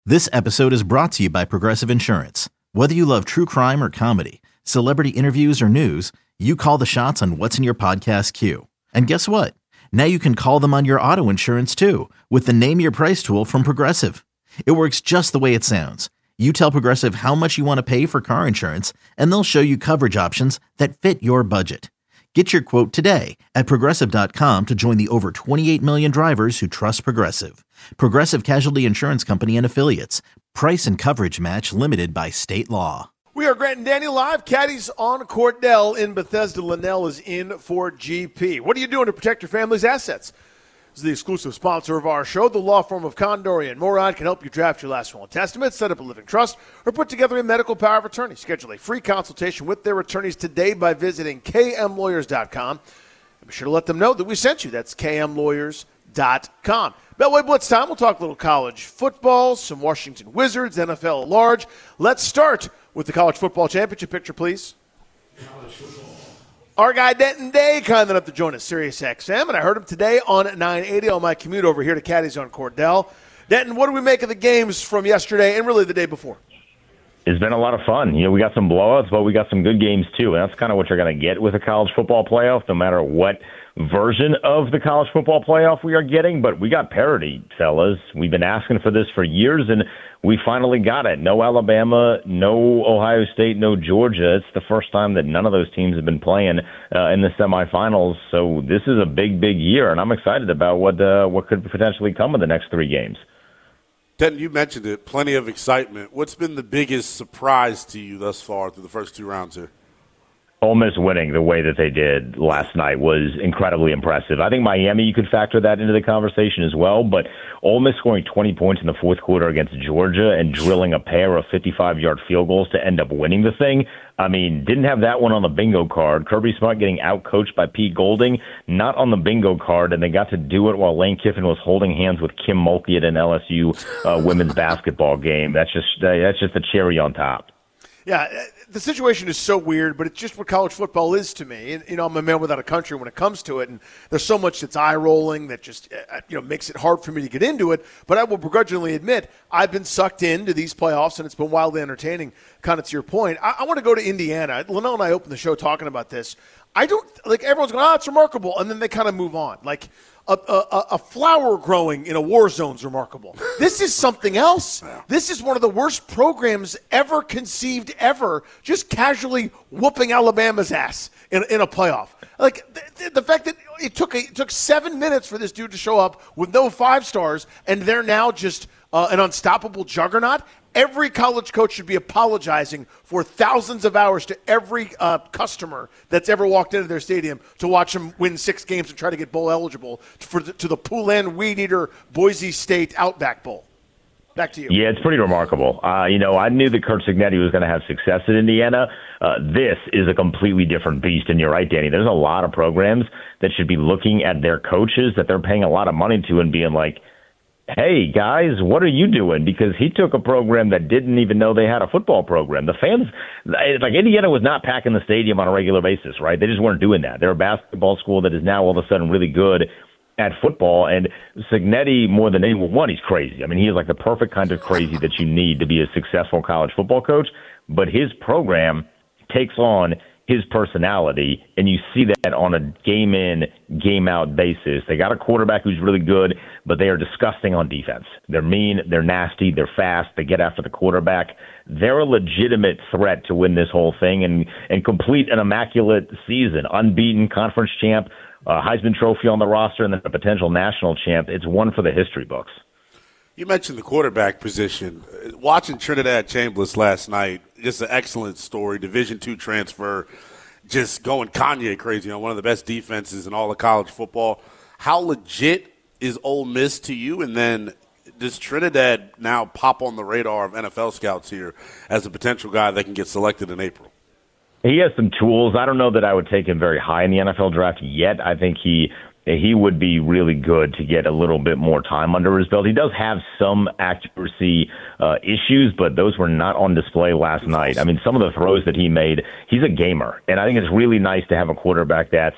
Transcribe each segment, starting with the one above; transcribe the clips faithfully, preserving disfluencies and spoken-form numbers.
This episode is brought to you by Progressive Insurance. Whether you love true crime or comedy, celebrity interviews or news, you call the shots on what's in your podcast queue. And guess what? Now you can call them on your auto insurance too with the Name Your Price tool from Progressive. It works just the way it sounds. You tell Progressive how much you want to pay for car insurance, and they'll show you coverage options that fit your budget. Get your quote today at Progressive dot com to join the over twenty-eight million drivers who trust Progressive. Progressive Casualty Insurance Company and Affiliates. Price and coverage match limited by state law. We are Grant and Danny live. Caddies on Cordell in Bethesda. Linnell is in for G P. What are you doing to protect your family's assets? This is the exclusive sponsor of our show. The law firm of Condori and Morad can help you draft your last will and testament, set up a living trust, or put together a medical power of attorney. Schedule a free consultation with their attorneys today by visiting K M lawyers dot com. Be sure to let them know that we sent you. That's K M lawyers dot com. Beltway Blitz time. We'll talk a little college football, some Washington Wizards, N F L at large. Let's start with the college football championship picture, please. College football. Our guy Denton Day kind enough to join us, Sirius X M, and I heard him today on nine eighty on my commute over here to Caddies on Cordell. Denton, what do we make of the games from yesterday and really the day before? It's been a lot of fun. You know, we got some blowouts, but we got some good games too, and that's kind of what you're going to get with a college football playoff, no matter what version of the college football playoff we are getting. But we got parity, fellas. We've been asking for this for years, and we finally got it. No Alabama, no Ohio State, no Georgia. It's the first time that none of those teams have been playing uh, in the semifinals. So this is a big, big year, and I'm excited about what uh, what could potentially come in the next three games. Denton, you mentioned it, plenty of excitement. What's been the biggest surprise to you thus far through the first two rounds here? Ole Miss winning the way that they did last night was incredibly impressive. I think Miami, you could factor that into the conversation as well, but Ole Miss scoring twenty points in the fourth quarter against Georgia and drilling a pair of fifty-five-yard field goals to end up winning the thing. I mean, didn't have that one on the bingo card. Kirby Smart getting out-coached by Pete Golding, not on the bingo card, and they got to do it while Lane Kiffin was holding hands with Kim Mulkey at an L S U uh, women's basketball game. That's just uh, that's just a cherry on top. Yeah, the situation is so weird, but it's just what college football is to me. And, you know, I'm a man without a country when it comes to it, and there's so much that's eye-rolling that just, you know, makes it hard for me to get into it. But I will begrudgingly admit I've been sucked into these playoffs, and it's been wildly entertaining, kind of to your point. I, I want to go to Indiana. Linnell and I opened the show talking about this. I don't – like, everyone's going, oh, it's remarkable, and then they kind of move on. Like, a, a, a flower growing in a war zone is remarkable. This is something else. This is one of the worst programs ever conceived ever, just casually whooping Alabama's ass in, in a playoff. Like, the, the fact that it took, a, it took seven minutes for this dude to show up with no five stars, and they're now just uh, an unstoppable juggernaut. Every college coach should be apologizing for thousands of hours to every uh, customer that's ever walked into their stadium to watch them win six games and try to get bowl eligible for the, to the Poulan Weed Eater Boise State Outback Bowl. Back to you. Yeah, it's pretty remarkable. Uh, you know, I knew that Kurt Cignetti was going to have success at Indiana. Uh, this is a completely different beast, and you're right, Danny. There's a lot of programs that should be looking at their coaches that they're paying a lot of money to and being like, hey, guys, what are you doing? Because he took a program that didn't even know they had a football program. The fans, like Indiana was not packing the stadium on a regular basis, right? They just weren't doing that. They're a basketball school that is now all of a sudden really good at football. And Cignetti, more than anyone, one, he's crazy. I mean, he is like the perfect kind of crazy that you need to be a successful college football coach. But his program takes on his personality, and you see that on a game-in, game-out basis. They got a quarterback who's really good, but they are disgusting on defense. They're mean, they're nasty, they're fast, they get after the quarterback. They're a legitimate threat to win this whole thing and, and complete an immaculate season. Unbeaten conference champ, uh, Heisman Trophy on the roster, and then a potential national champ. It's one for the history books. You mentioned the quarterback position. Watching Trinidad Chambliss last night, just an excellent story. Division two transfer, just going Kanye crazy on one of the best defenses in all of college football. How legit is Ole Miss to you? And then does Trinidad now pop on the radar of N F L scouts here as a potential guy that can get selected in April? He has some tools. I don't know that I would take him very high in the N F L draft yet. I think he he would be really good to get a little bit more time under his belt. He does have some accuracy uh, issues, but those were not on display last night. I mean, some of the throws that he made, he's a gamer. And I think it's really nice to have a quarterback that's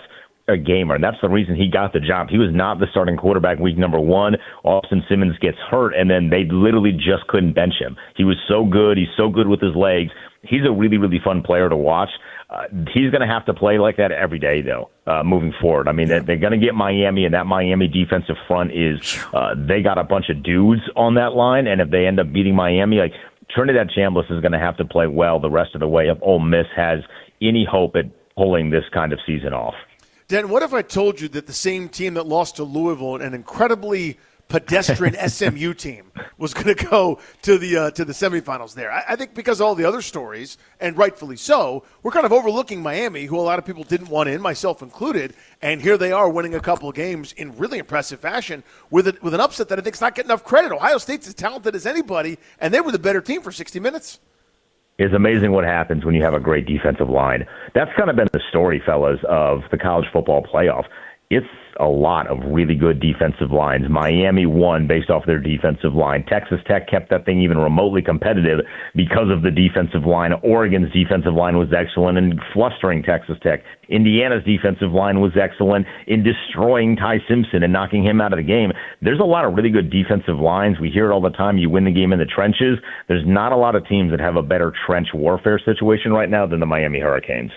a gamer, and that's the reason he got the job. He was not the starting quarterback week number one. Austin Simmons gets hurt, and then they literally just couldn't bench him. He was so good. He's so good with his legs. He's a really, really fun player to watch. Uh, he's going to have to play like that every day, though, uh, moving forward. I mean, they're, they're going to get Miami, and that Miami defensive front is uh, they got a bunch of dudes on that line, and if they end up beating Miami, like Trinidad Chambliss is going to have to play well the rest of the way if Ole Miss has any hope at pulling this kind of season off. Dan, what if I told you that the same team that lost to Louisville, an incredibly pedestrian S M U team, was going to go to the uh, to the semifinals there? I, I think because of all the other stories, and rightfully so, we're kind of overlooking Miami, who a lot of people didn't want in, myself included, and here they are winning a couple of games in really impressive fashion with a, with an upset that I think is not getting enough credit. Ohio State's as talented as anybody, and they were the better team for sixty minutes. It's amazing what happens when you have a great defensive line. That's kind of been the story, fellas, of the college football playoff. It's a lot of really good defensive lines. Miami won based off their defensive line. Texas Tech kept that thing even remotely competitive because of the defensive line. Oregon's defensive line was excellent in flustering Texas Tech. Indiana's defensive line was excellent in destroying Ty Simpson and knocking him out of the game. There's a lot of really good defensive lines. We hear it all the time. You win the game in the trenches. There's not a lot of teams that have a better trench warfare situation right now than the Miami Hurricanes.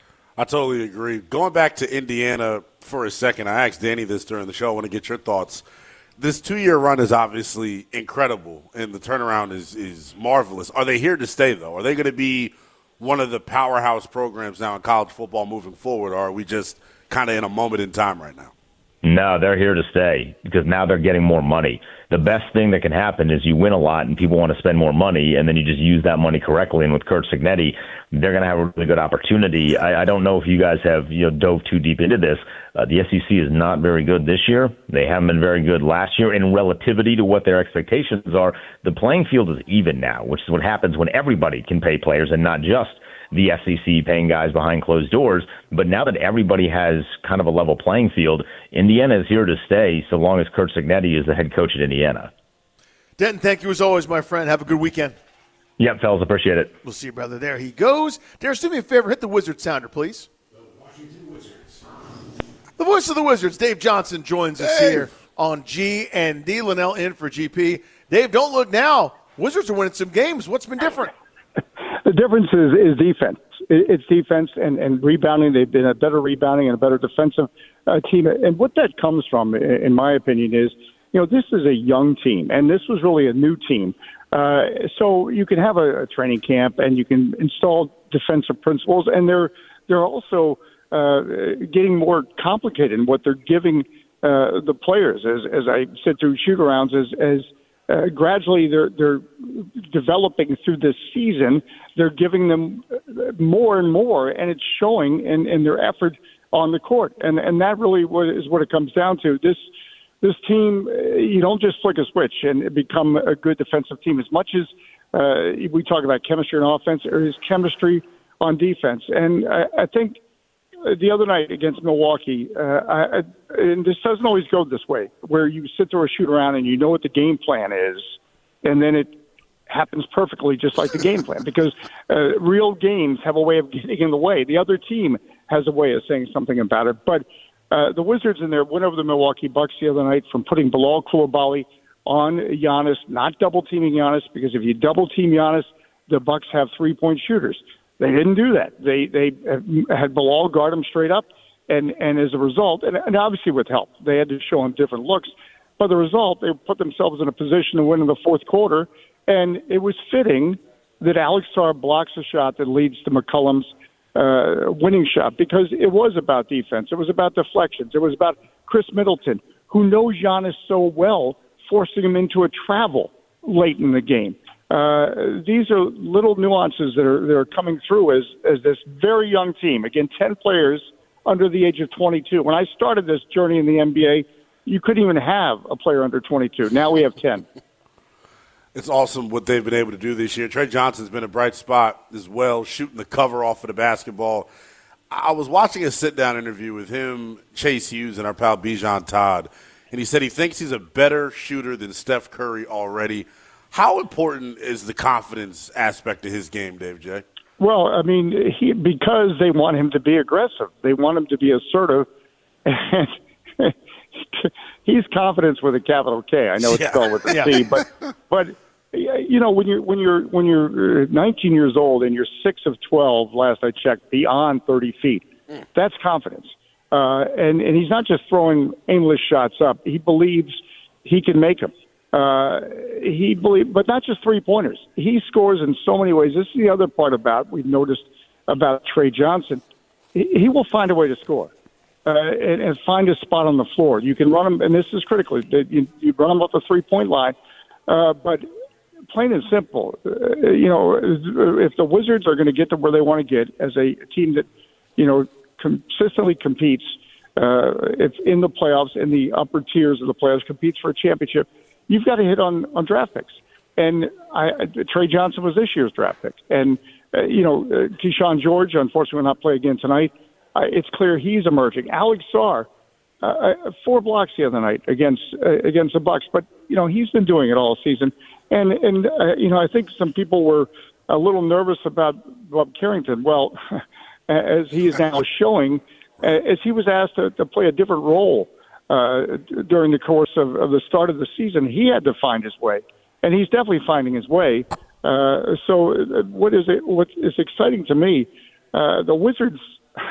I totally agree. Going back to Indiana for a second, I asked Danny this during the show. I want to get your thoughts. This two-year run is obviously incredible, and the turnaround is, is marvelous. Are they here to stay, though? Are they going to be one of the powerhouse programs now in college football moving forward, or are we just kind of in a moment in time right now? No, they're here to stay because now they're getting more money. The best thing that can happen is you win a lot and people want to spend more money, and then you just use that money correctly. And with Curt Cignetti, they're going to have a really good opportunity. I, I don't know if you guys have you know dove too deep into this. Uh, the S E C is not very good this year. They haven't been very good last year. In relativity to what their expectations are, the playing field is even now, which is what happens when everybody can pay players and not just the S E C paying guys behind closed doors. But now that everybody has kind of a level playing field, Indiana is here to stay so long as Curt Cignetti is the head coach at Indiana. Denton, thank you as always, my friend. Have a good weekend. Yep, fellas, appreciate it. We'll see you, brother. There he goes. Darius, do me a favor. Hit the Wizard sounder, please. The Washington Wizards. The voice of the Wizards, Dave Johnson, joins us Dave. here on G and D. Linnell in for G P. Dave, don't look now. Wizards are winning some games. What's been different? The difference is, is defense. It's defense and, and rebounding. They've been a better rebounding and a better defensive uh, team. And what that comes from, in my opinion, is, you know, this is a young team, and this was really a new team. Uh, so you can have a, a training camp, and you can install defensive principles, and they're they're also uh, getting more complicated in what they're giving uh, the players. As as I said through shoot-arounds, as as Uh, gradually, they're they're developing through this season. They're giving them more and more, and it's showing in, in their effort on the court. And and that really what is what it comes down to. This this team, you don't just flick a switch and become a good defensive team. As much as uh, we talk about chemistry on offense, there is chemistry on defense. And I, I think the other night against Milwaukee, uh, I, and this doesn't always go this way, where you sit there or shoot around and you know what the game plan is, and then it happens perfectly just like the game plan, because uh, real games have a way of getting in the way. The other team has a way of saying something about it. But uh, the Wizards in there went over the Milwaukee Bucks the other night from putting Bilal Coulibaly on Giannis, not double-teaming Giannis, because if you double-team Giannis, the Bucks have three-point shooters. They didn't do that. They they had Bilal guard him straight up, and, and as a result, and, and obviously with help, they had to show him different looks. But the result, they put themselves in a position to win in the fourth quarter, and it was fitting that Alex Sarr blocks a shot that leads to McCollum's uh, winning shot, because it was about defense. It was about deflections. It was about Chris Middleton, who knows Giannis so well, forcing him into a travel late in the game. Uh, these are little nuances that are that are coming through as as this very young team. Again, ten players under the age of twenty-two. When I started this journey in the N B A, you couldn't even have a player under twenty-two. Now we have ten. It's awesome what they've been able to do this year. Trey Johnson's been a bright spot as well, shooting the cover off of the basketball. I was watching a sit-down interview with him, Chase Hughes, and our pal Bijan Todd, and he said he thinks he's a better shooter than Steph Curry already. How important is the confidence aspect of his game, Dave J? Well, I mean, he, because they want him to be aggressive. They want him to be assertive And he's confidence with a capital K. I know it's yeah. spelled with a yeah. C, but but you know when you're when you're when you're nineteen years old and you're six of twelve, last I checked, beyond thirty feet, mm. that's confidence. Uh, and and he's not just throwing aimless shots up. He believes he can make them. Uh, he believe, but not just three pointers. He scores in so many ways. This is the other part about we've noticed about Trey Johnson. He, he will find a way to score. Uh, and, and find a spot on the floor. You can run them, and this is critical. You, you run them off the three-point line, uh, but plain and simple, uh, you know, if the Wizards are going to get to where they want to get as a team that, you know, consistently competes, uh, if in the playoffs, in the upper tiers of the playoffs, competes for a championship, you've got to hit on, on draft picks. And I, Trey Johnson was this year's draft pick, and uh, you know, uh, Keyshawn George unfortunately will not play again tonight. Uh, it's clear he's emerging. Alex Sarr, uh, four blocks the other night against uh, against the Bucks, but you know he's been doing it all season. And and uh, you know I think some people were a little nervous about Bob Carrington. Well, as he is now showing, as he was asked to, to play a different role uh, during the course of, of the start of the season, he had to find his way, and he's definitely finding his way. Uh, so what is it? What is exciting to me? Uh, the Wizards.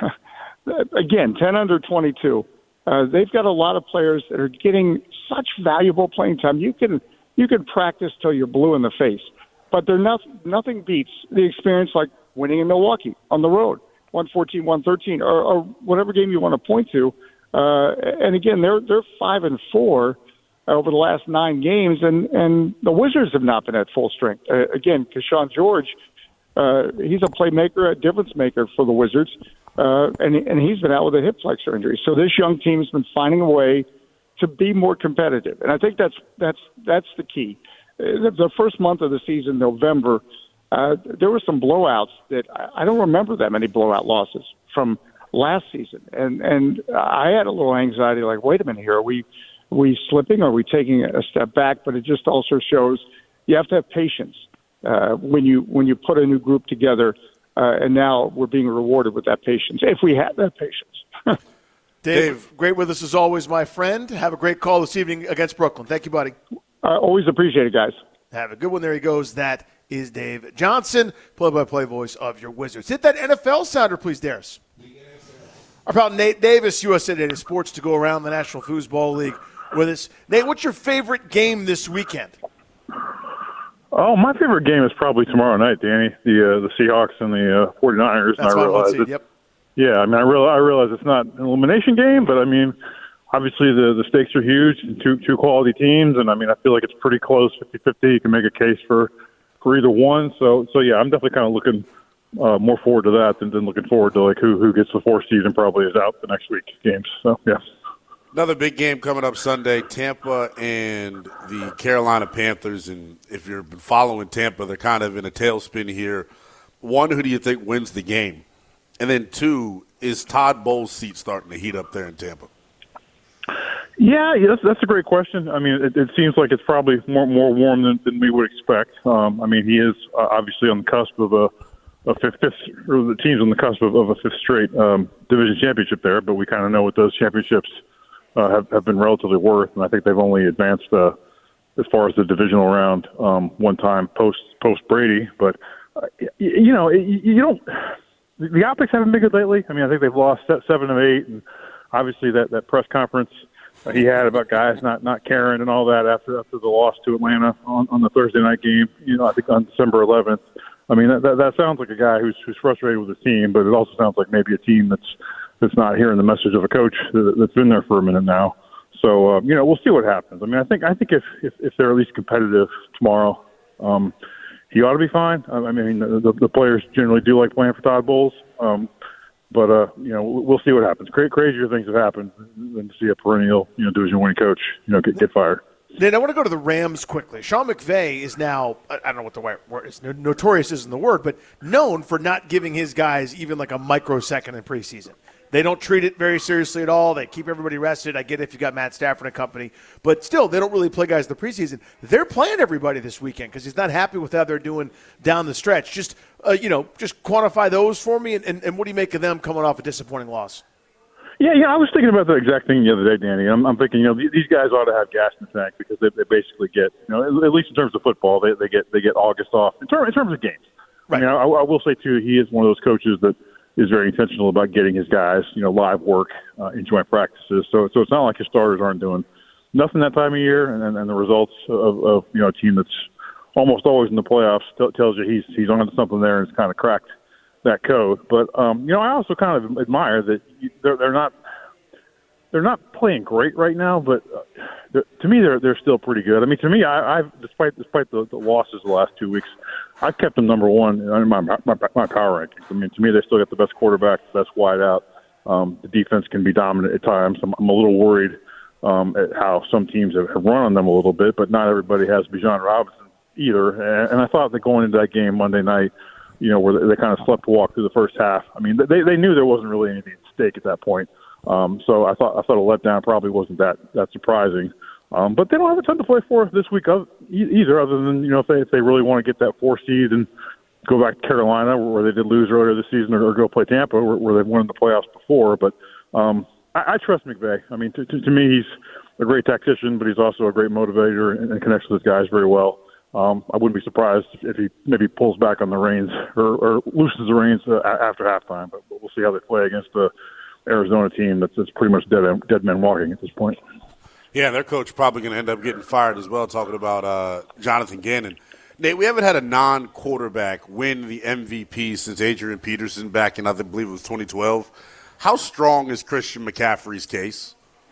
Again, ten under twenty-two. Uh, they've got a lot of players that are getting such valuable playing time. You can you can practice till you're blue in the face, but they're not, nothing beats the experience like winning in Milwaukee on the road, one fourteen, one thirteen, or, or whatever game you want to point to. Uh, and again, they're they're five and four over the last nine games, and, and the Wizards have not been at full strength. Uh, again, Keyshawn George, uh, he's a playmaker, a difference maker for the Wizards. Uh, and, and he's been out with a hip flexor injury. So this young team's been finding a way to be more competitive. And I think that's that's that's the key. Uh, the first month of the season, November, uh, there were some blowouts that I, I don't remember that many blowout losses from last season. And and I had a little anxiety, like, wait a minute here, are we, are we slipping? Are we taking a step back? But it just also shows you have to have patience uh, when you when you put a new group together. Uh, and now we're being rewarded with that patience, if we had that patience. Dave, Dave, great with us as always, my friend. Have a great call this evening against Brooklyn. Thank you, buddy. I uh, always appreciate it, guys. Have a good one. There he goes. That is Dave Johnson, play-by-play voice of your Wizards. Hit that N F L sounder, please, Darius. Our pal Nate Davis, U S A Today Sports, to go around the National Foosball League with us. Nate, what's your favorite game this weekend? Oh, my favorite game is probably tomorrow night, Danny. The uh, the Seahawks and the uh, 49ers. That's and I realize it, yep. Yeah, I mean, I realize, I realize it's not an elimination game, but I mean, obviously the, the stakes are huge. Two two quality teams, and I mean, I feel like it's pretty close, fifty-fifty. You can make a case for, for either one. So so yeah, I'm definitely kind of looking uh, more forward to that than, than looking forward to like who who gets the fourth seed and probably is out the next week games. So yeah. Another big game coming up Sunday, Tampa and the Carolina Panthers. And if you've been following Tampa, they're kind of in a tailspin here. One, who do you think wins the game? And then two, is Todd Bowles' seat starting to heat up there in Tampa? Yeah, yeah that's, that's a great question. I mean, it, it seems like it's probably more more warm than, than we would expect. Um, I mean, he is uh, obviously on the cusp of a, a fifth, fifth, or the team's on the cusp of, of a fifth straight um, division championship there, but we kind of know what those championships Uh, have, have been relatively worth, and I think they've only advanced uh, as far as the divisional round um, one time post post Brady. But uh, you, you know, you, you don't. The optics haven't been good lately. I mean, I think they've lost seven of eight, and obviously that, that press conference uh, he had about guys not, not caring and all that after after the loss to Atlanta on, on the Thursday night game. You know, I think on December eleventh. I mean, that, that that sounds like a guy who's who's frustrated with his team, but it also sounds like maybe a team that's that's not hearing the message of a coach that's been there for a minute now. So, uh, you know, we'll see what happens. I mean, I think I think if, if, if they're at least competitive tomorrow, um, he ought to be fine. I mean, the, the players generally do like playing for Todd Bowles. Um, but, uh, you know, we'll see what happens. Cra- crazier things have happened than to see a perennial, you know, division-winning coach, you know, get, get fired. Then I want to go to the Rams quickly. Sean McVay is now, I don't know what the word is, notorious isn't the word, but known for not giving his guys even like a microsecond in preseason. They don't treat it very seriously at all. They keep everybody rested. I get it if you got Matt Stafford and company. But still, they don't really play guys in the preseason. They're playing everybody this weekend because he's not happy with how they're doing down the stretch. Just, uh, you know, just quantify those for me, and, and, and what do you make of them coming off a disappointing loss? Yeah, yeah, I was thinking about the exact thing the other day, Danny. I'm, I'm thinking, you know, these guys ought to have gas in the tank because they, they basically get, you know, at least in terms of football, they, they get they get August off in, term, in terms of games. Right. I mean, I, I will say too, he is one of those coaches that is very intentional about getting his guys, you know, live work uh, in joint practices. So, so it's not like his starters aren't doing nothing that time of year, and and the results of, of you know a team that's almost always in the playoffs t- tells you he's he's on to something there and it's kind of cracked that code. But um, you know, I also kind of admire that they're they're not they're not playing great right now, but uh, to me they're they're still pretty good. I mean, to me, I, I've despite despite the, the losses the last two weeks, I've kept them number one in my my, my power rankings. I mean, to me, they still got the best quarterback, the best wide out. Um, the defense can be dominant at times. I'm, I'm a little worried um, at how some teams have, have run on them a little bit, but not everybody has Bijan Robinson either. And, and I thought that going into that game Monday night, you know, where they, they kind of slept walk through the first half. I mean, they they knew there wasn't really anything at stake at that point. Um, so I thought I thought a letdown probably wasn't that that surprising. Um, but they don't have a ton to play for this week either, other than, you know, if they if they really want to get that four seed and go back to Carolina, where they did lose earlier this season, or, or go play Tampa, where, where they've won the playoffs before. But um, I, I trust McVay. I mean, to, to, to me, he's a great tactician, but he's also a great motivator and, and connects with his guys very well. Um, I wouldn't be surprised if he maybe pulls back on the reins or, or loosens the reins uh, after halftime. But we'll see how they play against the Arizona team that's, that's pretty much dead, dead men walking at this point. Yeah, their coach probably going to end up getting fired as well, talking about uh, Jonathan Gannon. Nate, we haven't had a non-quarterback win the M V P since Adrian Peterson back in, I believe it was twenty twelve. How strong is Christian McCaffrey's case?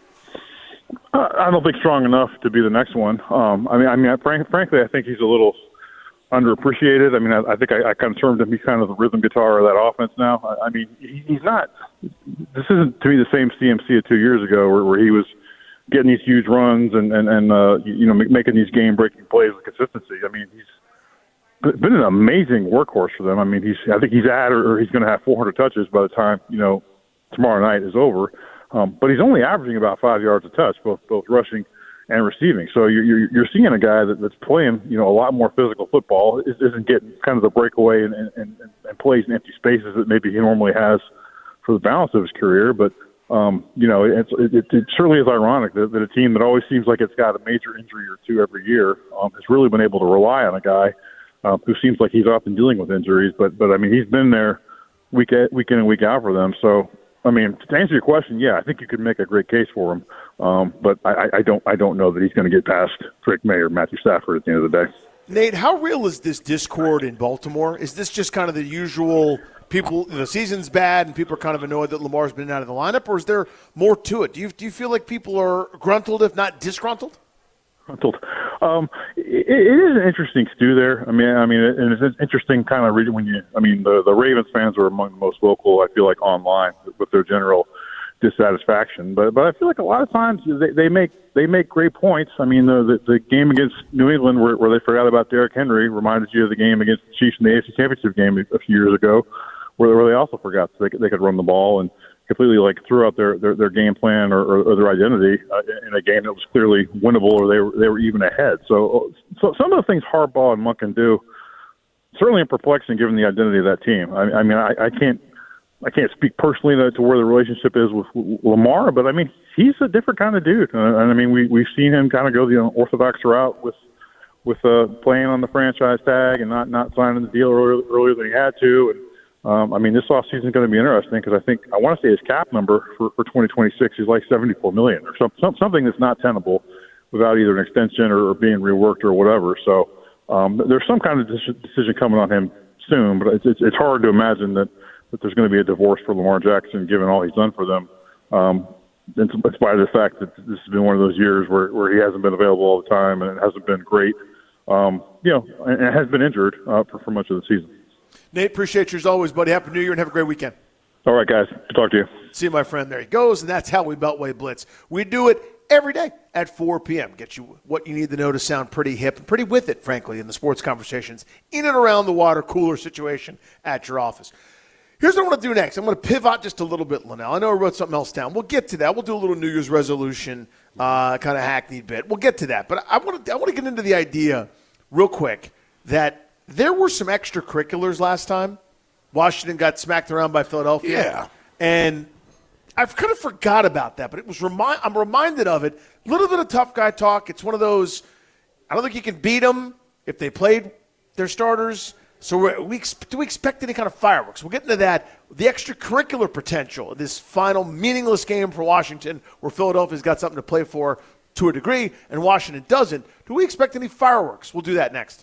Uh, I don't think strong enough to be the next one. Um, I mean, I mean, I, frank, frankly, I think he's a little underappreciated. I mean, I, I think I, I kind of termed him, he's kind of the rhythm guitar of that offense now. I, I mean, he, he's not – this isn't, to me, the same C M C of two years ago where, where he was getting these huge runs and, and, and uh, you know, making these game-breaking plays with consistency. I mean, he's been an amazing workhorse for them. I mean, he's I think he's at or, or he's going to have four hundred touches by the time, you know, tomorrow night is over. Um, but he's only averaging about five yards a touch, both both rushing and receiving. So you're you're, you're seeing a guy that, that's playing, you know, a lot more physical football. It isn't getting kind of the breakaway and, and, and, and plays in empty spaces that maybe he normally has for the balance of his career. But um, you know, it's, it, it, it certainly is ironic that, that a team that always seems like it's got a major injury or two every year um, has really been able to rely on a guy uh, who seems like he's often dealing with injuries. But but I mean, he's been there week week in and week out for them. So. I mean, to answer your question, yeah, I think you could make a great case for him, um, but I, I don't, I don't know that he's going to get past Drake May or Matthew Stafford at the end of the day. Nate, how real is this discord in Baltimore? Is this just kind of the usual people? The season's bad, and people are kind of annoyed that Lamar's been out of the lineup, or is there more to it? Do you do you feel like people are gruntled, if not disgruntled? Gruntled. Um, it, it is an interesting stew there. I mean, I mean, and it's interesting kind of reading when you. I mean, the the Ravens fans are among the most vocal, I feel like, online with their general dissatisfaction. But but I feel like a lot of times they, they make they make great points. I mean, the the, the game against New England where, where they forgot about Derrick Henry reminded you of the game against the Chiefs in the A F C Championship game a few years ago, where, where they also forgot they could, they could run the ball and completely like threw out their, their, their game plan or, or, or their identity uh, in a game that was clearly winnable, or they were they were even ahead. So, so some of the things Harbaugh and Monken do certainly are perplexing given the identity of that team. I, I mean, I, I can't I can't speak personally to, to where the relationship is with, with Lamar, but I mean, he's a different kind of dude. Uh, and I mean, we we've seen him kind of go the unorthodox route with with uh, playing on the franchise tag and not not signing the deal earlier, earlier than he had to. And Um, I mean, this offseason is going to be interesting because I think I want to say his cap number for, for twenty twenty-six is like seventy-four million dollars or some, some, something that's not tenable without either an extension or, or being reworked or whatever. So um, there's some kind of decision coming on him soon, but it's, it's, it's hard to imagine that, that there's going to be a divorce for Lamar Jackson given all he's done for them. Um, in spite of the fact that this has been one of those years where, where he hasn't been available all the time and it hasn't been great, um, you know, and, and has been injured uh, for, for much of the season. Nate, appreciate you as always, buddy. Happy New Year and have a great weekend. All right, guys. Good to talk to you. See my friend. There he goes, and that's how we Beltway Blitz. We do it every day at four p.m. Get you what you need to know to sound pretty hip and pretty with it, frankly, in the sports conversations in and around the water cooler situation at your office. Here's what I want to do next. I'm going to pivot just a little bit, Linnell. I know I wrote something else down. We'll get to that. We'll do a little New Year's resolution uh, kind of hackneyed bit. We'll get to that. But I want to I want to get into the idea real quick that there were some extracurriculars last time. Washington got smacked around by Philadelphia. Yeah. And I've kind of forgot about that, but it was remind. I'm reminded of it. A little bit of tough guy talk. It's one of those. I don't think you can beat them if they played their starters. So we're, we do we expect any kind of fireworks? We'll get into that. The extracurricular potential of this final meaningless game for Washington, where Philadelphia's got something to play for to a degree, and Washington doesn't. Do we expect any fireworks? We'll do that next.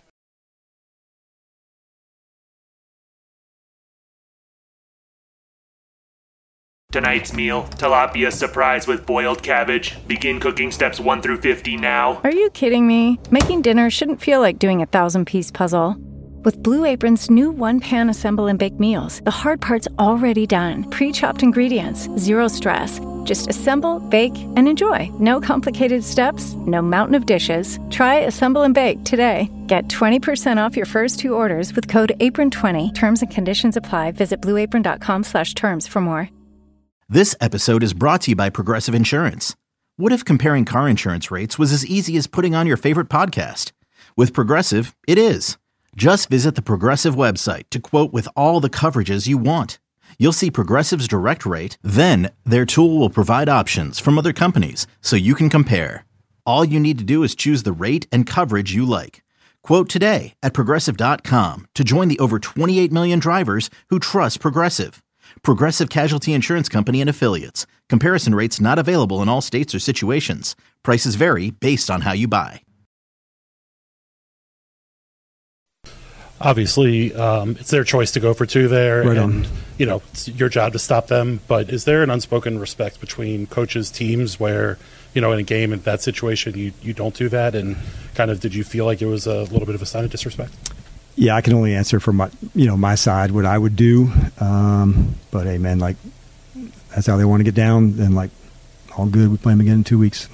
Tonight's meal, tilapia surprise with boiled cabbage. Begin cooking steps one through fifty now. Are you kidding me? Making dinner shouldn't feel like doing a thousand-piece puzzle. With Blue Apron's new one-pan assemble and bake meals, the hard part's already done. Pre-chopped ingredients, zero stress. Just assemble, bake, and enjoy. No complicated steps, no mountain of dishes. Try Assemble and Bake today. Get twenty percent off your first two orders with code apron twenty. Terms and conditions apply. Visit blueapron.com slash terms for more. This episode is brought to you by Progressive Insurance. What if comparing car insurance rates was as easy as putting on your favorite podcast? With Progressive, it is. Just visit the Progressive website to quote with all the coverages you want. You'll see Progressive's direct rate, then their tool will provide options from other companies so you can compare. All you need to do is choose the rate and coverage you like. Quote today at Progressive dot com to join the over twenty-eight million drivers who trust Progressive. Progressive Casualty Insurance Company and Affiliates. Comparison rates not available in all states or situations. Prices vary based on how you buy. Obviously, um, it's their choice to go for two there, right and on. you know it's your job to stop them. But is there an unspoken respect between coaches, teams, where you know in a game in that situation you, you don't do that? And kind of, did you feel like it was a little bit of a sign of disrespect? Yeah, I can only answer from my you know my side what I would do. Um, but hey, man, like that's how they want to get down. Then like all good, we play them again in two weeks.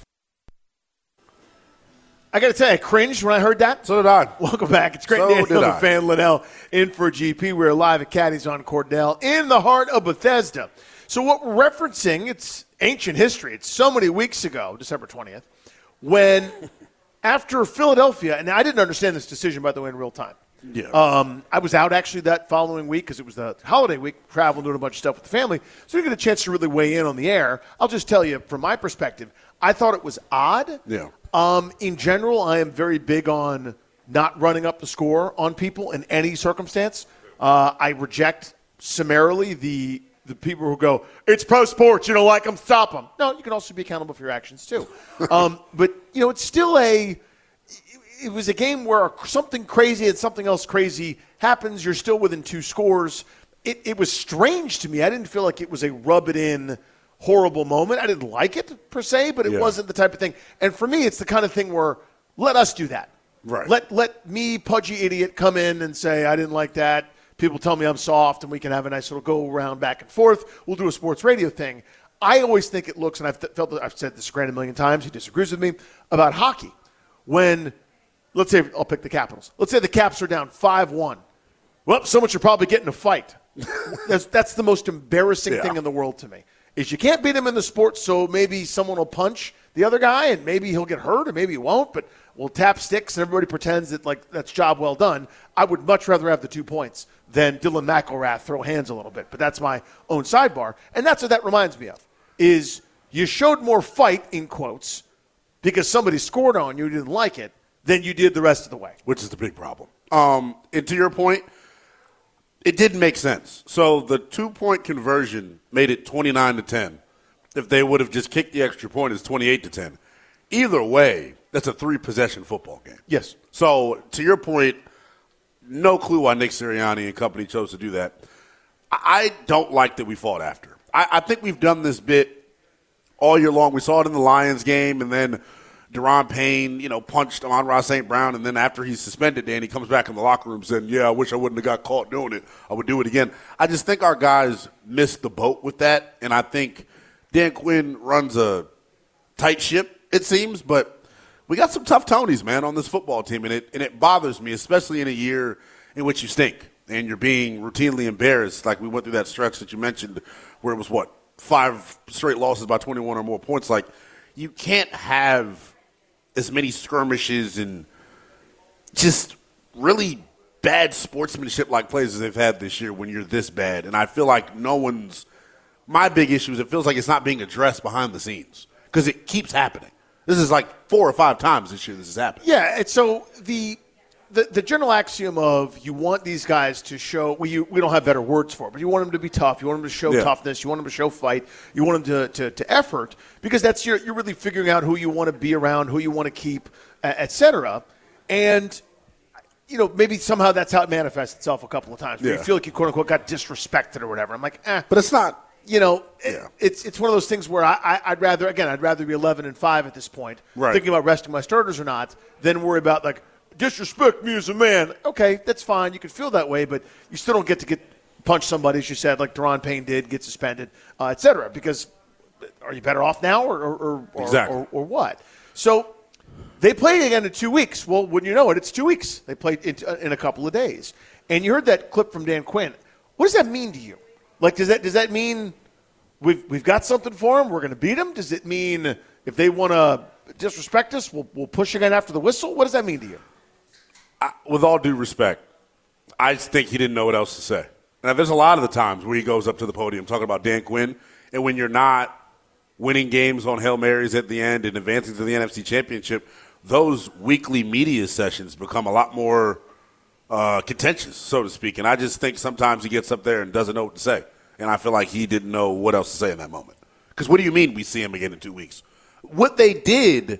I got to tell you, I cringed when I heard that. So did I. Welcome back. It's great So Daniel did the I. Fan Linnell in for G P. We're live at Caddy's on Cordell in the heart of Bethesda. So what we're referencing, it's ancient history. It's so many weeks ago, December twentieth, when after Philadelphia, and I didn't understand this decision, by the way, in real time. Yeah. Um, I was out actually that following week because it was the holiday week, traveling, doing a bunch of stuff with the family. So you get a chance to really weigh in on the air. I'll just tell you from my perspective, I thought it was odd. Yeah. Um, in general, I am very big on not running up the score on people in any circumstance. Uh, I reject summarily the the people who go, it's pro sports, you don't like them, stop them. No, you can also be accountable for your actions too. um, but, you know, it's still a – it was a game where something crazy and something else crazy happens. You're still within two scores. It, it was strange to me. I didn't feel like it was a rub-it-in – horrible moment. I didn't like it per se, but it yeah. wasn't the type of thing. And for me, it's the kind of thing where let us do that. Right. Let let me, pudgy idiot, come in and say, I didn't like that. People tell me I'm soft, and we can have a nice little go around back and forth. We'll do a sports radio thing. I always think it looks, and I've th- felt that I've said this to Grant a million times, he disagrees with me, about hockey. When, let's say, I'll pick the Capitals. Let's say the Caps are down five one. Well, someone should probably get in a fight. that's, that's the most embarrassing yeah. thing in the world to me. Is you can't beat him in the sport, so maybe someone will punch the other guy, and maybe he'll get hurt, or maybe he won't, but we'll tap sticks, and everybody pretends that, like, that's job well done. I would much rather have the two points than Dylan McElrath throw hands a little bit, but that's my own sidebar. And that's what that reminds me of, is you showed more fight, in quotes, because somebody scored on you, you didn't like it, than you did the rest of the way. Which is the big problem. Um, and to your point, it didn't make sense. So the two-point conversion made it twenty-nine to ten. If they would have just kicked the extra point, it's twenty-eight to ten. Either way, that's a three-possession football game. Yes. So to your point, no clue why Nick Sirianni and company chose to do that. I don't like that we fought after. I, I think we've done this bit all year long. We saw it in the Lions game, and then Deron Payne, you know, punched Amon-Ra Saint Brown, and then after he's suspended, Dan, he comes back in the locker room saying, yeah, I wish I wouldn't have got caught doing it. I would do it again. I just think our guys missed the boat with that, and I think Dan Quinn runs a tight ship, it seems, but we got some tough Tonys, man, on this football team, and it and it bothers me, especially in a year in which you stink and you're being routinely embarrassed, like we went through that stretch that you mentioned where it was, what, five straight losses by twenty-one or more points. Like, you can't have as many skirmishes and just really bad sportsmanship-like plays as they've had this year when you're this bad. And I feel like no one's my big issue is it feels like it's not being addressed behind the scenes because it keeps happening. This is like four or five times this year this has happened. Yeah, and so the the, the general axiom of you want these guys to show well, – you, we don't have better words for it, but you want them to be tough. You want them to show yeah. toughness. You want them to show fight. You want them to, to, to effort because that's your, you're really figuring out who you want to be around, who you want to keep, et cetera. And, you know, maybe somehow that's how it manifests itself a couple of times where yeah. you feel like you, quote-unquote, got disrespected or whatever. I'm like, eh. But it's not – You know, yeah. it, it's it's one of those things where I, I, I'd rather, again, I'd rather be eleven and five at this point, right. thinking about resting my starters or not, than worry about, like, disrespect me as a man. Okay, that's fine. You can feel that way, but you still don't get to get punch somebody, as you said, like Deron Payne did, get suspended, uh, et cetera, because are you better off now or or, or, exactly. or, or what? So they play again in two weeks. Well, wouldn't you know it, it's two weeks. They played in, in a couple of days. And you heard that clip from Dan Quinn. What does that mean to you? Like, does that does that mean we've we've got something for them? We're going to beat them? Does it mean if they want to disrespect us, we'll we'll push again after the whistle? What does that mean to you? I, with all due respect, I just think he didn't know what else to say. Now, there's a lot of the times where he goes up to the podium talking about Dan Quinn, and when you're not winning games on Hail Marys at the end and advancing to the N F C Championship, those weekly media sessions become a lot more uh, contentious, so to speak. And I just think sometimes he gets up there and doesn't know what to say. And I feel like he didn't know what else to say in that moment. Because what do you mean we see him again in two weeks? What they did,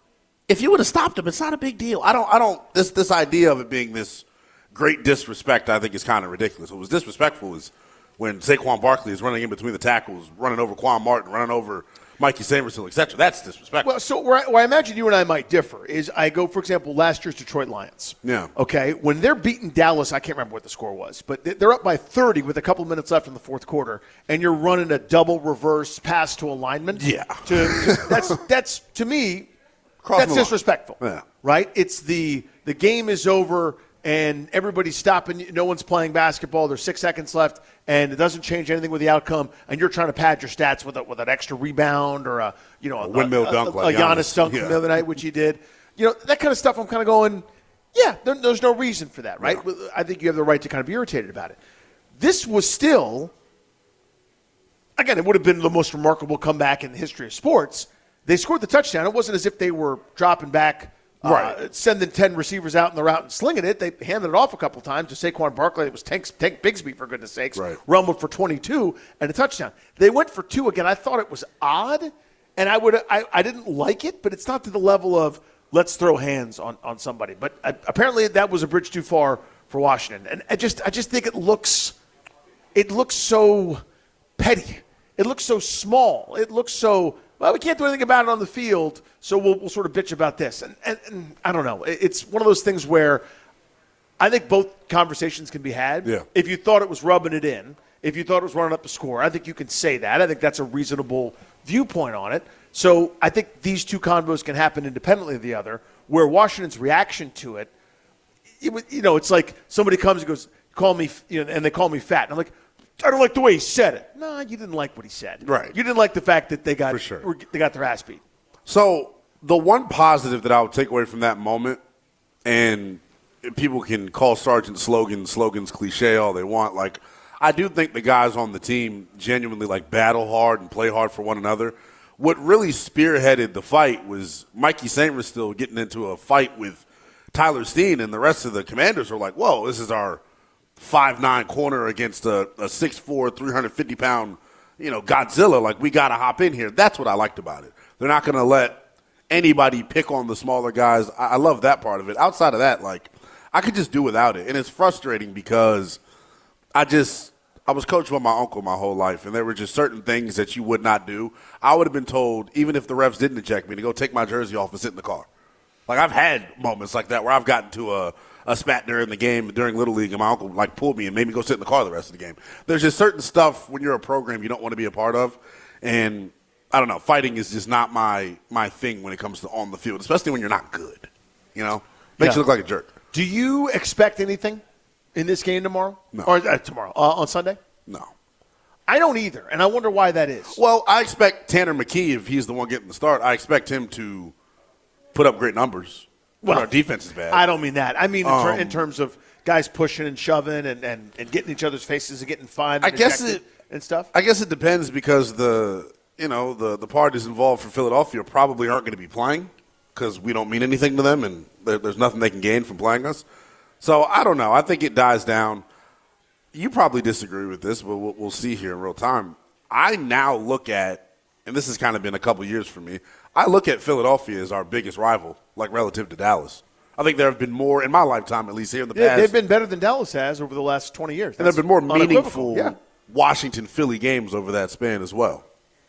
if you would have stopped him, it's not a big deal. I don't, I don't, this, this idea of it being this great disrespect, I think is kind of ridiculous. What was disrespectful is when Saquon Barkley is running in between the tackles, running over Quan Martin, running over Mikey Samerson, et cetera. That's disrespectful. Well, so where I, where I imagine you and I might differ is I go, for example, last year's Detroit Lions. Yeah. Okay, when they're beating Dallas, I can't remember what the score was, but they're up by thirty with a couple minutes left in the fourth quarter, and you're running a double reverse pass to a lineman. Yeah. To, to, that's, that's, to me, Cross that's disrespectful. Yeah. Right? It's the the game is over, and everybody's stopping. No one's playing basketball. There's six seconds left, and it doesn't change anything with the outcome. And you're trying to pad your stats with a, with an extra rebound or a you know a, a windmill a, dunk, a, like a Giannis, Giannis dunk yeah. from the other night, which he did. You know that kind of stuff. I'm kind of going, yeah. There, there's no reason for that, right? Yeah. I think you have the right to kind of be irritated about it. This was still, again, it would have been the most remarkable comeback in the history of sports. They scored the touchdown. It wasn't as if they were dropping back. Right. Uh, sending ten receivers out in the route and slinging it. They handed it off a couple times to Saquon Barkley. It was Tank, Tank Bigsby, for goodness sakes. Right. Rumbled for twenty-two and a touchdown. They went for two again. I thought it was odd, and I would I, I didn't like it, but it's not to the level of let's throw hands on, on somebody. But uh, apparently that was a bridge too far for Washington. And I just I just think it looks it looks so petty. It looks so small. It looks so, well, we can't do anything about it on the field, so we'll, we'll sort of bitch about this. And, and, and I don't know. It's one of those things where I think both conversations can be had. Yeah. If you thought it was rubbing it in, if you thought it was running up the score, I think you can say that. I think that's a reasonable viewpoint on it. So I think these two convos can happen independently of the other, where Washington's reaction to it, it you know, it's like somebody comes and goes, call me, you know, and they call me fat. And I'm like, I don't like the way he said it. No, you didn't like what he said. Right. You didn't like the fact that they got For sure. were, they got their ass beat. So the one positive that I would take away from that moment, and people can call Sergeant slogans, slogans cliche all they want. Like, I do think the guys on the team genuinely like battle hard and play hard for one another. What really spearheaded the fight was Mikey Samerson getting into a fight with Tyler Steen, and the rest of the Commanders were like, whoa, this is our five nine corner against a, a six four, three hundred fifty pound, you know, Godzilla. Like, we got to hop in here. That's what I liked about it. They're not going to let anybody pick on the smaller guys. I, I love that part of it. Outside of that, like, I could just do without it. And it's frustrating because I just – I was coached by my uncle my whole life, and there were just certain things that you would not do. I would have been told, even if the refs didn't eject me, to go take my jersey off and sit in the car. Like, I've had moments like that where I've gotten to a – a spat during the game during Little League, and my uncle like pulled me and made me go sit in the car the rest of the game. There's just certain stuff when you're a program you don't want to be a part of, and I don't know, fighting is just not my my thing when it comes to on the field, especially when you're not good. You know, makes Yeah. you look like a jerk. Do you expect anything in this game tomorrow? No. Or uh, tomorrow uh, on Sunday? No. I don't either, and I wonder why that is. Well, I expect Tanner McKee, if he's the one getting the start, I expect him to put up great numbers. Well, our defense is bad. I don't mean that. I mean in, ter- Um, in terms of guys pushing and shoving and, and, and getting each other's faces and getting fined. I and guess ejected. it. and stuff? I guess it depends because the you know the the parties involved for Philadelphia probably aren't going to be playing because we don't mean anything to them and there, there's nothing they can gain from playing us. So I don't know. I think it dies down. You probably disagree with this, but we'll, we'll see here in real time. I now look at, and this has kind of been a couple years for me, I look at Philadelphia as our biggest rival, like relative to Dallas. I think there have been more, in my lifetime at least here in the yeah, past. They've been better than Dallas has over the last twenty years. And there have been more meaningful yeah. Washington-Philly games over that span as well.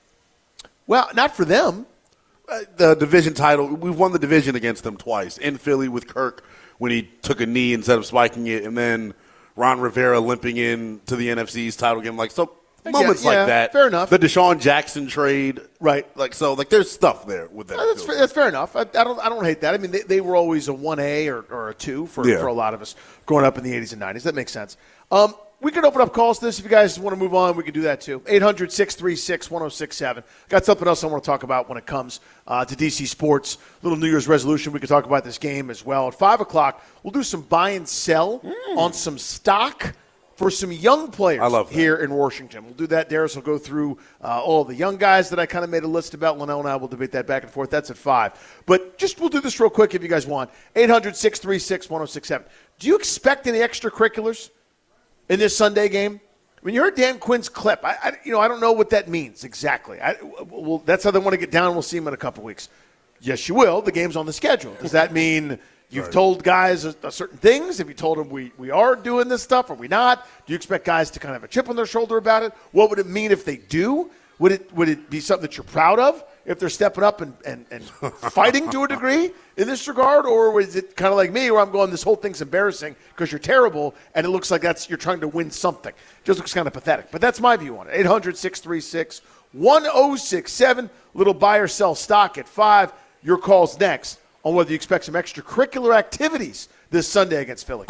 Well, not for them. Uh, the division title, we've won the division against them twice. In Philly with Kirk when he took a knee instead of spiking it, and then Ron Rivera limping in to the N F C's title game. Like, so moments yeah, yeah, like that. Fair enough. The Deshaun Jackson trade. Right. Like, so, like, there's stuff there with that. No, that's, fair, that's fair enough. I, I don't I don't hate that. I mean, they, they were always a one A or, or a two for, yeah. for a lot of us growing up in the eighties and nineties. That makes sense. Um, we could open up calls to this. If you guys want to move on, we can do that too. eight hundred, six three six, one oh six seven. Got something else I want to talk about when it comes uh, to D C sports. Little New Year's resolution. We could talk about this game as well. At five o'clock, we'll do some buy and sell mm. on some stock for some young players I love here in Washington. We'll do that. Darius will go through uh, all the young guys that I kind of made a list about. Linnell and I will debate that back and forth. That's at five. But just we'll do this real quick if you guys want. eight hundred, six three six, one oh six seven. Do you expect any extracurriculars in this Sunday game? I mean, you heard Dan Quinn's clip. I, I, you know, I don't know what that means exactly. I, well, that's how they want to get down. We'll see them in a couple weeks. Yes, you will. The game's on the schedule. Does that mean you've right. told guys a, a certain things? Have you told them we, we are doing this stuff? Are we not? Do you expect guys to kind of have a chip on their shoulder about it? What would it mean if they do? Would it would it be something that you're proud of if they're stepping up and, and, and fighting to a degree in this regard? Or is it kind of like me where I'm going, this whole thing's embarrassing because you're terrible and it looks like that's you're trying to win something? It just looks kind of pathetic. But that's my view on it. eight hundred, six three six, one oh six seven. Little buy or sell stock at five. Your call's next on whether you expect some extracurricular activities this Sunday against Philly.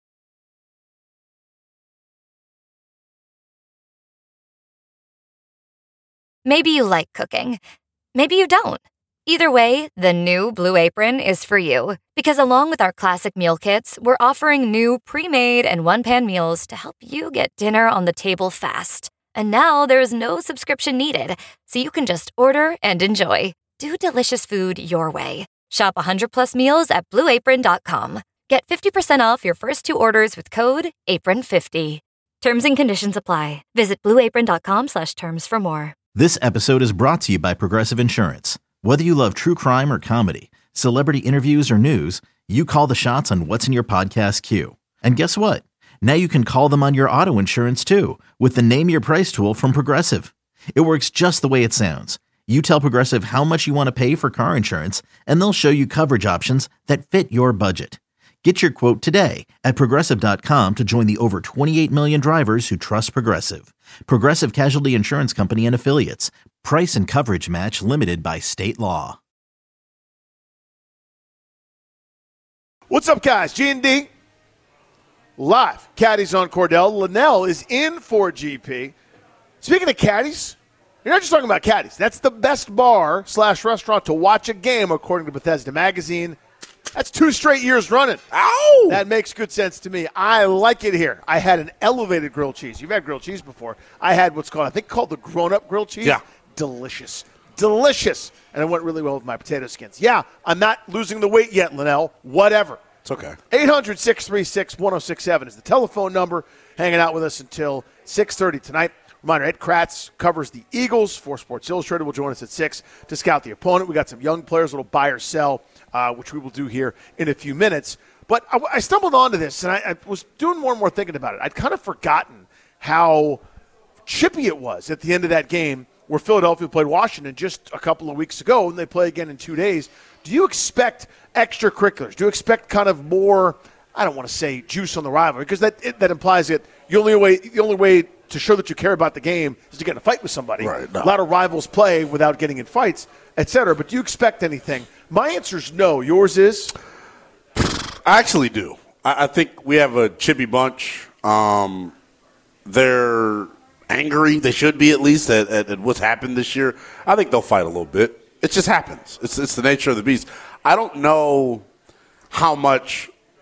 Maybe you like cooking. Maybe you don't. Either way, the new Blue Apron is for you. Because along with our classic meal kits, we're offering new pre-made and one-pan meals to help you get dinner on the table fast. And now there's no subscription needed, so you can just order and enjoy. Do delicious food your way. Shop one hundred plus meals at blue apron dot com. Get fifty percent off your first two orders with code apron fifty. Terms and conditions apply. Visit blue apron dot com slash terms for more. This episode is brought to you by Progressive Insurance. Whether you love true crime or comedy, celebrity interviews or news, you call the shots on what's in your podcast queue. And guess what? Now you can call them on your auto insurance too with the Name Your Price tool from Progressive. It works just the way it sounds. You tell Progressive how much you want to pay for car insurance, and they'll show you coverage options that fit your budget. Get your quote today at Progressive dot com to join the over twenty-eight million drivers who trust Progressive. Progressive Casualty Insurance Company and Affiliates. Price and coverage match limited by state law. What's up, guys? G and D live. Caddies on Cordell. Linnell is in for G P. Speaking of caddies, you're not just talking about caddies. That's the best bar slash restaurant to watch a game, according to Bethesda Magazine. That's two straight years running. Ow! That makes good sense to me. I like it here. I had an elevated grilled cheese. You've had grilled cheese before. I had what's called, I think, called the grown-up grilled cheese. Yeah. Delicious. Delicious. And it went really well with my potato skins. Yeah, I'm not losing the weight yet, Linnell. Whatever. It's okay. eight hundred, six three six, one oh six seven is the telephone number. Hanging out with us until six thirty tonight. Reminder, Ed Kratz covers the Eagles for Sports Illustrated. Will join us at six to scout the opponent. We got some young players, a little buy or sell, uh, which we will do here in a few minutes. But I, I stumbled onto this, and I, I was doing more and more thinking about it. I'd kind of forgotten how chippy it was at the end of that game where Philadelphia played Washington just a couple of weeks ago, and they play again in two days. Do you expect extracurriculars? Do you expect kind of more, I don't want to say juice on the rivalry, because that it, that implies that the only way the only way to show that you care about the game is to get in a fight with somebody. Right, no. A lot of rivals play without getting in fights, et cetera. But do you expect anything? My answer is no. Yours is? I actually do. I, I think we have a chippy bunch. Um, they're angry. They should be, at least, at, at, at what's happened this year. I think they'll fight a little bit. It just happens. It's, it's the nature of the beast. I don't know how much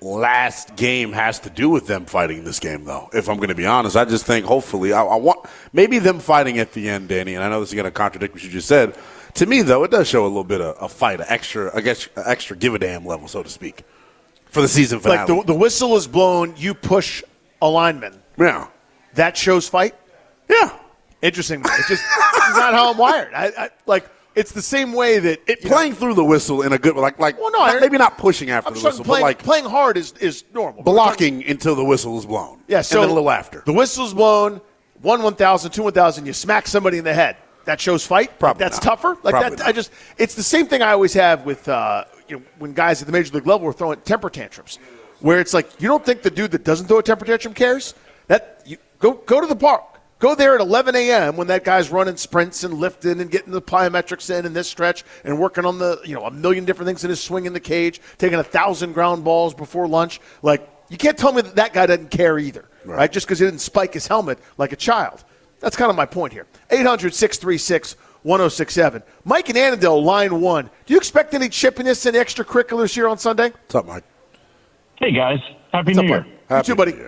last game has to do with them fighting this game, though, if I'm going to be honest. I just think hopefully I, I want maybe them fighting at the end, Danny, and I know this is going to contradict what you just said. To me, though, it does show a little bit of a fight, an extra, I guess, an extra give-a-damn level, so to speak, for the season finale. Like the, the whistle is blown, you push a lineman. Yeah. That shows fight? Yeah. Interesting. It's just it's not how I'm wired. I, I like it's the same way that it, playing know, through the whistle in a good like like well, no, not, maybe not pushing after I'm the whistle, playing, but like playing hard is, is normal. Blocking talking, until the whistle is blown. Yeah, so and then a little after. The whistle's blown, one one thousand, two one thousand, you smack somebody in the head. That shows fight? Probably That's not. tougher? Like Probably that not. I just it's the same thing I always have with uh, you know, when guys at the major league level are throwing temper tantrums. Where it's like you don't think the dude that doesn't throw a temper tantrum cares? That you go go to the park. Go there at eleven a.m. when that guy's running sprints and lifting and getting the plyometrics in in this stretch and working on the, you know, a million different things in his swing in the cage, taking a thousand ground balls before lunch. Like, you can't tell me that that guy doesn't care either, right? right? Just because he didn't spike his helmet like a child. That's kind of my point here. eight hundred, six three six, one oh six seven. Mike and Annandale, line one. Do you expect any chippiness and extracurriculars here on Sunday? What's up, Mike? Hey, guys. Happy What's New up, Year. Happy you too, buddy. New Year.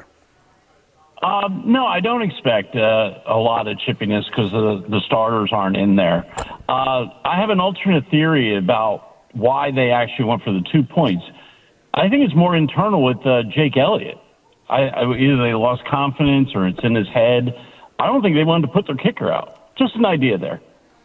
Um, no, I don't expect uh, a lot of chippiness because the, the starters aren't in there. Uh, I have an alternate theory about why they actually went for the two points. I think it's more internal with uh, Jake Elliott. I, I, either they lost confidence or it's in his head. I don't think they wanted to put their kicker out. Just an idea there.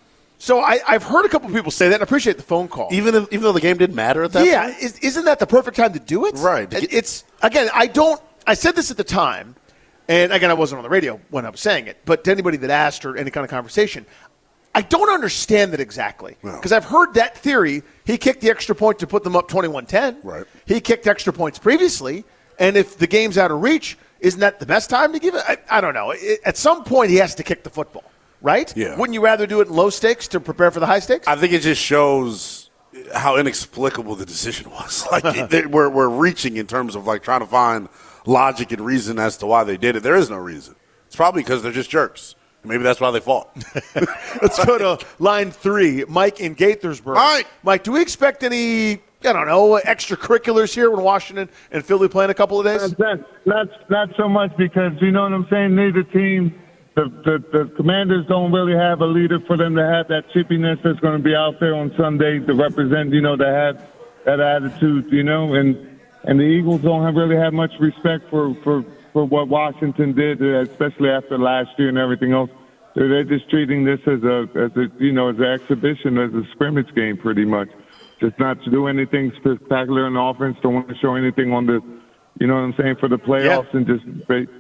So I, I've heard a couple of people say that, and I appreciate the phone call. Even if, even though the game didn't matter at that yeah, point? Yeah, is, isn't that the perfect time to do it? Right. It's, again, I don't – I said this at the time. And, again, I wasn't on the radio when I was saying it, but to anybody that asked or any kind of conversation, I don't understand it exactly. Because no. I've heard that theory. He kicked the extra point to put them up twenty-one ten. Right. He kicked extra points previously. And if the game's out of reach, isn't that the best time to give it? I, I don't know. It, at some point, he has to kick the football, right? Yeah. Wouldn't you rather do it in low stakes to prepare for the high stakes? I think it just shows how inexplicable the decision was. Like we're, we're reaching in terms of, like, trying to find – logic and reason as to why they did it. There is no reason. It's probably because they're just jerks. Maybe that's why they fought. Let's go to line three. Mike in Gaithersburg. Mike. Mike, do we expect any, I don't know, extracurriculars here when Washington and Philly play in a couple of days? Not, not, not so much because, you know what I'm saying, neither team, the, the, the Commanders don't really have a leader for them to have that chippiness that's going to be out there on Sunday to represent, you know, to have that attitude, you know, and And the Eagles don't have really have much respect for, for, for what Washington did, especially after last year and everything else. They're, they're just treating this as a, as a, you know, as an exhibition, as a scrimmage game, pretty much. Just not to do anything spectacular in the offense. Don't want to show anything on the, you know what I'm saying, for the playoffs, yeah. and just,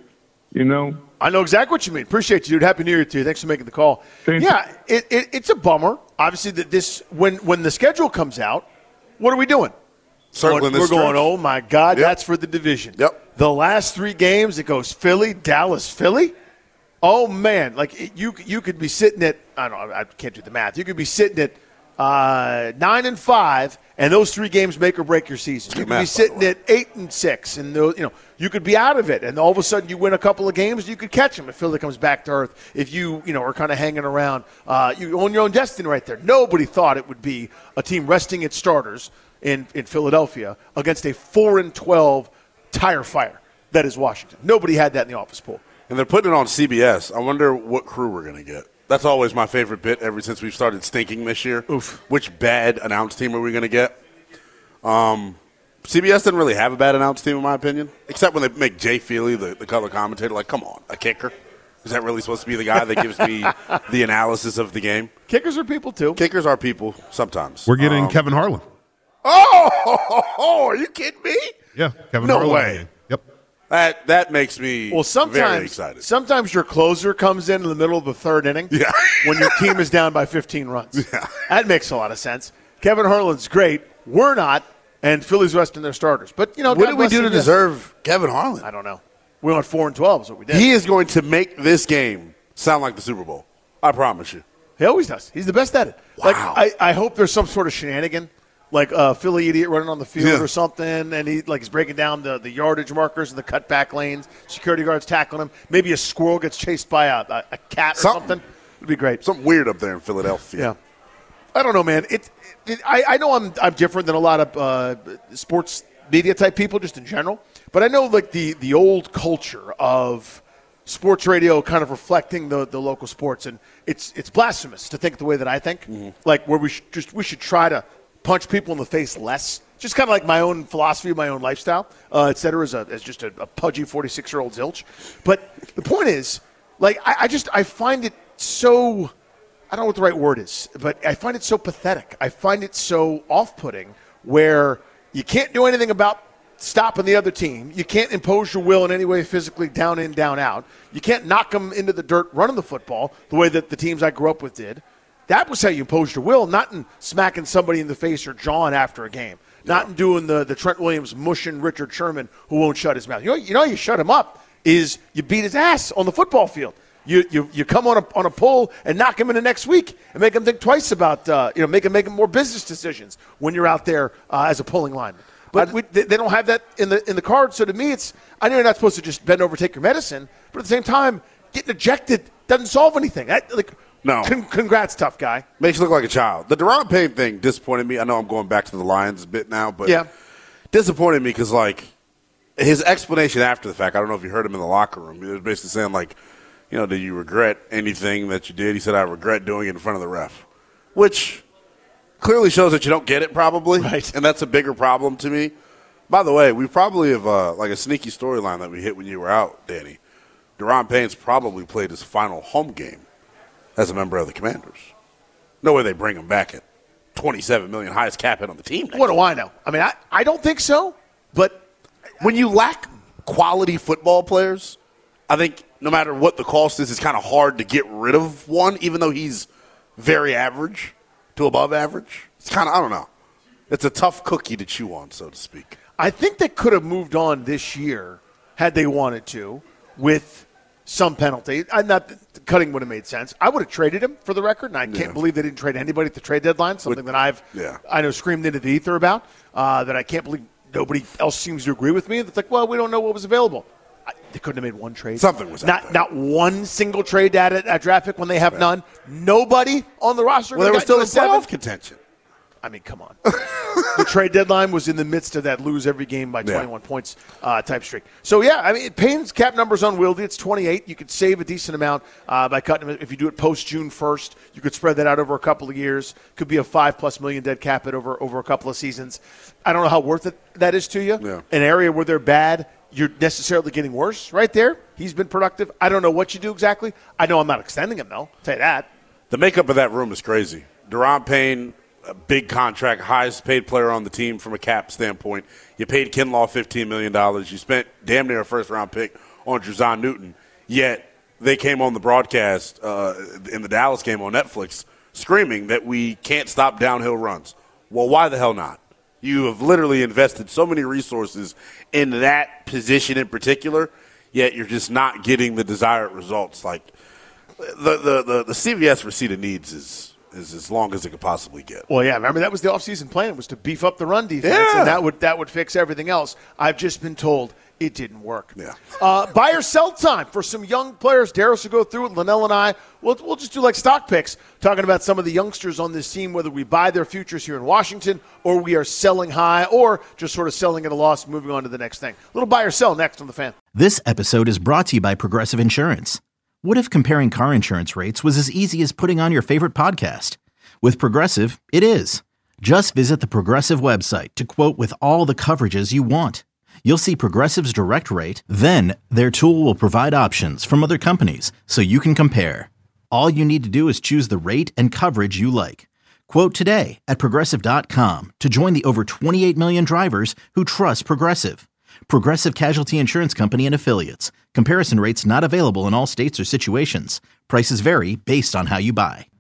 you know. I know exactly what you mean. Appreciate you, dude. Happy New Year to you. Thanks for making the call. Thank yeah, it, it, it's a bummer. Obviously, that this when when the schedule comes out, what are we doing? Circling We're this going, stretch. oh, my God, Yep. that's for the division. Yep. The last three games, it goes Philly, Dallas, Philly. Oh, man. Like, it, you you could be sitting at, I don't know, I can't do the math. You could be sitting at uh, nine and five, and those three games make or break your season. You could be sitting at eight and six, and those, you know, you could be out of it, and all of a sudden you win a couple of games, you could catch them if Philly comes back to earth. If you, you know, are kind of hanging around, uh, you own your own destiny right there. Nobody thought it would be a team resting its starters in, in Philadelphia against a four and twelve tire fire that is Washington. Nobody had that in the office pool. And they're putting it on C B S. I wonder what crew we're going to get. That's always my favorite bit ever since we've started stinking this year. Oof. Which bad announce team are we going to get? Um, C B S didn't really have a bad announce team, in my opinion, except when they make Jay Feely the, the color commentator. Like, come on, a kicker? Is that really supposed to be the guy that gives me the analysis of the game? Kickers are people, too. Kickers are people sometimes. We're getting um, Kevin Harlan. Oh, are you kidding me? Yeah, Kevin no Harlan. No way. Yep. That that makes me well, sometimes, very excited. Sometimes your closer comes in in the middle of the third inning yeah. when your team is down by fifteen runs. Yeah. That makes a lot of sense. Kevin Harlan's great. We're not, and Philly's resting their starters. But, you know, what God did we do to C B S. deserve Kevin Harlan? I don't know. We went four and twelve is what we did. He is going to make this game sound like the Super Bowl. I promise you. He always does. He's the best at it. Wow. Like I, I hope there's some sort of shenanigan, like a Philly idiot running on the field yeah. or something, and he like he's breaking down the, the yardage markers and the cutback lanes. Security guards tackling him. Maybe a squirrel gets chased by a, a, a cat or something. something. It'd be great. Something weird up there in Philadelphia. Yeah. I don't know, man. It, it I, I know I'm I'm different than a lot of uh, sports media type people just in general, but I know like the, the old culture of sports radio kind of reflecting the, the local sports, and it's it's blasphemous to think the way that I think, mm-hmm. like where we should just we should try to punch people in the face less. Just kind of like my own philosophy, my own lifestyle, uh, et cetera, as, a, as just a, a pudgy forty-six-year-old zilch. But the point is, like, I, I just I find it so, I don't know what the right word is, but I find it so pathetic. I find it so off-putting where you can't do anything about stopping the other team. You can't impose your will in any way physically, down in, down out. You can't knock them into the dirt running the football the way that the teams I grew up with did. That was how you imposed your will, not in smacking somebody in the face or jawing after a game. Not in doing the, the Trent Williams mushing Richard Sherman who won't shut his mouth. You know, you know, you shut him up is you beat his ass on the football field. You you you come on a on a pull and knock him into next week and make him think twice about uh, you know make him make more business decisions when you're out there uh, as a pulling lineman. But we, they, they don't have that in the in the cards. So to me, it's I know you're not supposed to just bend over, take your medicine, but at the same time, getting ejected doesn't solve anything. I, like. No. Con- congrats, tough guy. Makes you look like a child. The Daron Payne thing disappointed me. I know I'm going back to the Lions a bit now, but yeah. disappointed me because, like, his explanation after the fact, I don't know if you heard him in the locker room. He was basically saying, like, you know, do you regret anything that you did? He said, I regret doing it in front of the ref, which clearly shows that you don't get it probably, right. And that's a bigger problem to me. By the way, we probably have, uh, like, a sneaky storyline that we hit when you were out, Danny. Daron Payne's probably played his final home game as a member of the Commanders. No way they bring him back at twenty-seven million dollars, highest cap hit on the team. What do I know? I mean, I, I don't think so, but when you lack quality football players, I think no matter what the cost is, it's kind of hard to get rid of one, even though he's very average to above average. It's kind of, I don't know. It's a tough cookie to chew on, so to speak. I think they could have moved on this year had they wanted to with some penalty. I'm not cutting would have made sense. I would have traded him for the record, and I can't yeah. believe they didn't trade anybody at the trade deadline. Something that I've yeah. I know screamed into the ether about. Uh, that I can't believe nobody else seems to agree with me. It's like, well, we don't know what was available. I, they couldn't have made one trade. Something was not there. not one single trade at at draft pick when they have right. none. Nobody on the roster. Well, they were still in playoff contention. I mean, come on. The trade deadline was in the midst of that lose every game by twenty-one yeah. points uh, type streak. So, yeah, I mean, Payne's cap number's unwieldy. It's twenty-eight. You could save a decent amount uh, by cutting him. If you do it post-June first, you could spread that out over a couple of years. Could be a five-plus million dead cap it over, over a couple of seasons. I don't know how worth it that is to you. Yeah. An area where they're bad, you're necessarily getting worse. Right there, he's been productive. I don't know what you do exactly. I know I'm not extending him, though. I'll tell you that. The makeup of that room is crazy. Daron Payne, a big contract, highest paid player on the team from a cap standpoint. You paid Kinlaw fifteen million dollars. You spent damn near a first-round pick on Jazon Newton. Yet they came on the broadcast uh, in the Dallas game on Netflix screaming that we can't stop downhill runs. Well, why the hell not? You have literally invested so many resources in that position in particular, yet you're just not getting the desired results. Like the the, the, the C V S receipt of needs is – is as long as it could possibly get. Well, yeah, remember that was the offseason plan, was to beef up the run defense, yeah. and that would that would fix everything else. I've just been told it didn't work. Yeah. Uh, buy or sell time for some young players. Darius will go through it. Linnell and I, we'll, we'll just do like stock picks, talking about some of the youngsters on this team, whether we buy their futures here in Washington or we are selling high or just sort of selling at a loss, moving on to the next thing. A little buy or sell next on The Fan. This episode is brought to you by Progressive Insurance. What if comparing car insurance rates was as easy as putting on your favorite podcast? With Progressive, it is. Just visit the Progressive website to quote with all the coverages you want. You'll see Progressive's direct rate, then their tool will provide options from other companies so you can compare. All you need to do is choose the rate and coverage you like. Quote today at Progressive dot com to join the over twenty-eight million drivers who trust Progressive. Progressive Casualty Insurance Company and Affiliates. Comparison rates not available in all states or situations. Prices vary based on how you buy.